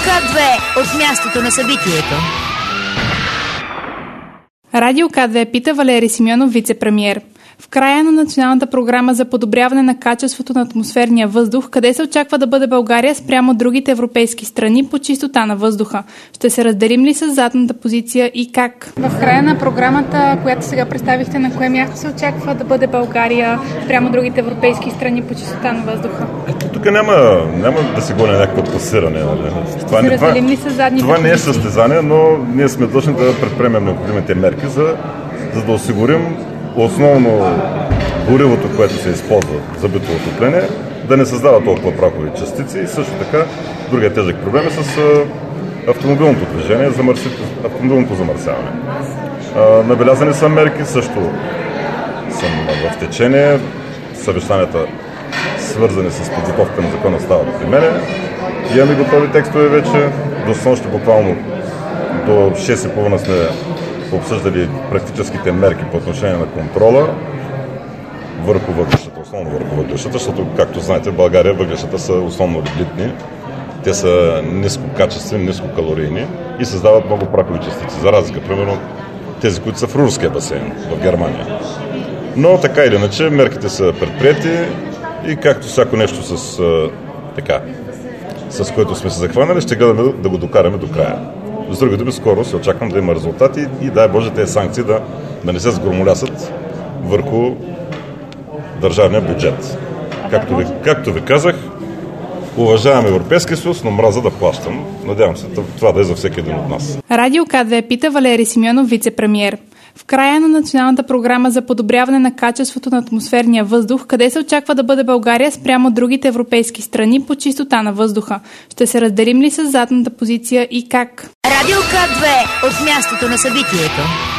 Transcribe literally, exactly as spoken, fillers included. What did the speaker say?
К две от мястото на събитието. Радио К две пита Валери Симеонов, вице-премиер. В края на Националната програма за подобряване на качеството на атмосферния въздух, къде се очаква да бъде България спрямо другите европейски страни по чистота на въздуха? Ще се разделим ли с задната позиция и как? В края на програмата, която сега представихте, на кое място се очаква да бъде България спрямо другите европейски страни по чистота на въздуха? Ето, тук няма, няма да се гоня някакво класиране. Това, се разделим ли с задните това не е позиции? състезание, но ние сме длъжни да предприемем необходимите мерки, за, за да осигурим основно горивото, което се използва за битово отопление, да не създава толкова прахови частици и също така другия тежък проблем е с автомобилното движение, замърси, автомобилното замърсяване. А, набелязани са мерки, също съм в течение, съвещанията свързани с подготовка на закона стават при мене. Имаме готови текстове вече, до снощи буквално до шест и половина сме обсъждали практическите мерки по отношение на контрола върху въглищата, основно върху въглищата, защото, както знаете, в България въглищата са основно лиглитни. Те са нискокачествени, нискокалорийни и създават много прахови частици, за разлика, примерно, тези, които са в Рурския басейн в Германия. Но така или иначе, мерките са предприети и както всяко нещо с, така, с което сме се захванали, ще гледаме да го докараме до края. С други думи, скоро се очаквам да има резултати и дай Боже тези санкции да, да не се сгромолясат върху държавния бюджет. Както ви, както ви казах, уважавам Европейския съюз, но мраза да плащам. Надявам се това да е за всеки един от нас. Радио К две пита Валери Симеонов, вице-премиер. В края на Националната програма за подобряване на качеството на атмосферния въздух, къде се очаква да бъде България спрямо другите европейски страни по чистота на въздуха? Ще се разделим ли с задната позиция и как? Радио К две от мястото на събитието.